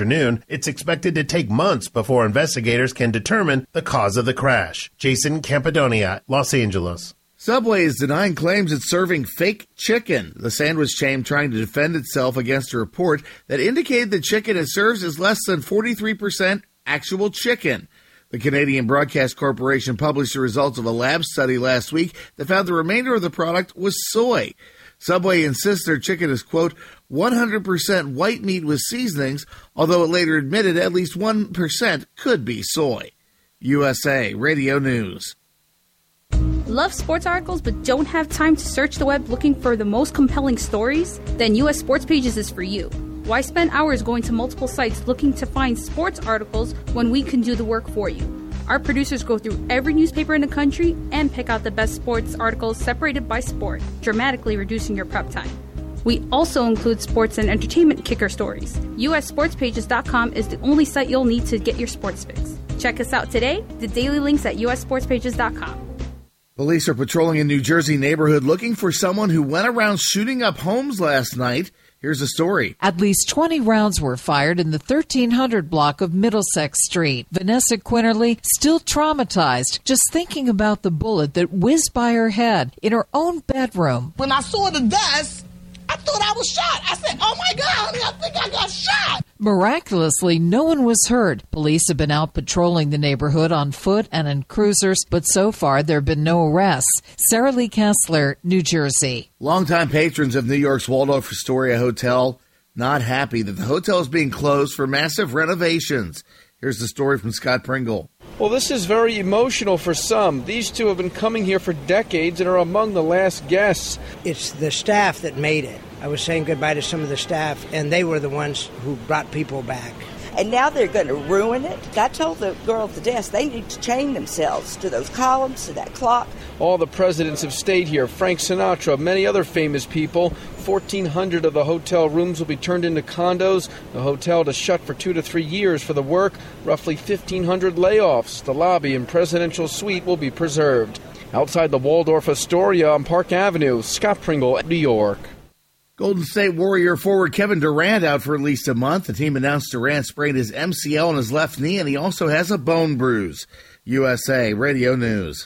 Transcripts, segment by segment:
afternoon. It's expected to take months before investigators can determine the cause of the crash. Jason Campidonia, Los Angeles. Subway is denying claims it's serving fake chicken. The sandwich chain trying to defend itself against a report that indicated the chicken it serves is less than 43% actual chicken. The Canadian Broadcast Corporation published the results of a lab study last week that found the remainder of the product was soy. Subway insists their chicken is, quote, 100% white meat with seasonings, although it later admitted at least 1% could be soy. USA Radio News. Love sports articles but don't have time to search the web looking for the most compelling stories? Then US Sports Pages is for you. Why spend hours going to multiple sites looking to find sports articles when we can do the work for you? Our producers go through every newspaper in the country and pick out the best sports articles separated by sport, dramatically reducing your prep time. We also include sports and entertainment kicker stories. USSportsPages.com is the only site you'll need to get your sports fix. Check us out today, the daily links at USSportsPages.com. Police are patrolling a New Jersey neighborhood looking for someone who went around shooting up homes last night. Here's the story. At least 20 rounds were fired in the 1300 block of Middlesex Street. Vanessa Quinterly still traumatized just thinking about the bullet that whizzed by her head in her own bedroom. When I saw the dust, I thought I was shot. I said, oh my God, honey, I think I got shot. Miraculously, no one was hurt. Police have been out patrolling the neighborhood on foot and in cruisers, but so far there have been no arrests. Sarah Lee Kessler, New Jersey. Longtime patrons of New York's Waldorf Astoria Hotel not happy that the hotel is being closed for massive renovations. Here's the story from Scott Pringle. Well, this is very emotional for some. These two have been coming here for decades and are among the last guests. It's the staff that made it. I was saying goodbye to some of the staff, and they were the ones who brought people back. And now they're going to ruin it. I told the girl at the desk they need to chain themselves to those columns, to that clock. All the presidents have stayed here. Frank Sinatra, many other famous people. 1,400 of the hotel rooms will be turned into condos. The hotel to shut for 2 to 3 years for the work. Roughly 1,500 layoffs. The lobby and presidential suite will be preserved. Outside the Waldorf Astoria on Park Avenue, Scott Pringle, New York. Golden State Warrior forward Kevin Durant out for at least a month. The team announced Durant sprained his MCL in his left knee, and he also has a bone bruise. USA Radio News.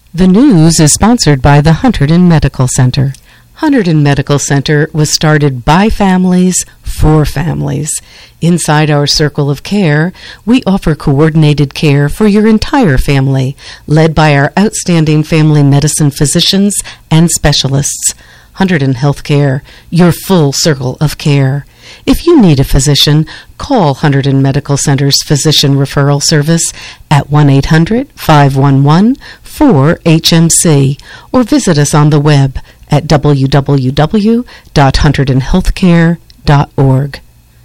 The news is sponsored by the Hunterdon Medical Center. Hunterdon Medical Center was started by families for families. Inside our circle of care, we offer coordinated care for your entire family, led by our outstanding family medicine physicians and specialists. Hunterdon Healthcare, your full circle of care. If you need a physician, call Hunterdon Medical Center's Physician Referral Service at 1-800-511-4HMC or visit us on the web at www.hunterdonhealthcare.org.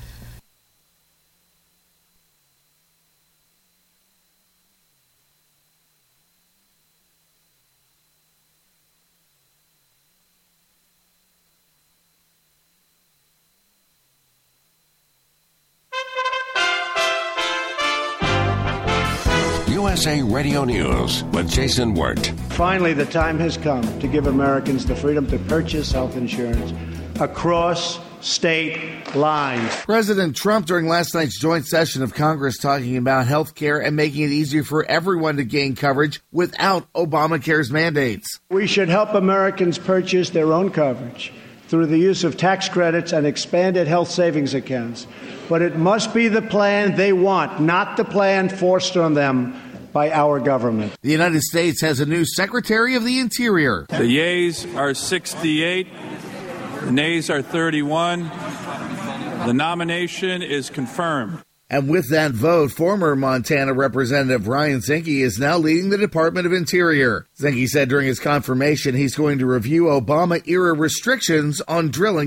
USA Radio News with Jason Wirt. Finally, the time has come to give Americans the freedom to purchase health insurance across state lines. President Trump, during last night's joint session of Congress, talking about health care and making it easier for everyone to gain coverage without Obamacare's mandates. We should help Americans purchase their own coverage through the use of tax credits and expanded health savings accounts. But it must be the plan they want, not the plan forced on them by our government. The United States has a new Secretary of the Interior. The yeas are 68, the nays are 31. The nomination is confirmed. And with that vote, former Montana Representative Ryan Zinke is now leading the Department of Interior. Zinke said during his confirmation he's going to review Obama-era restrictions on drilling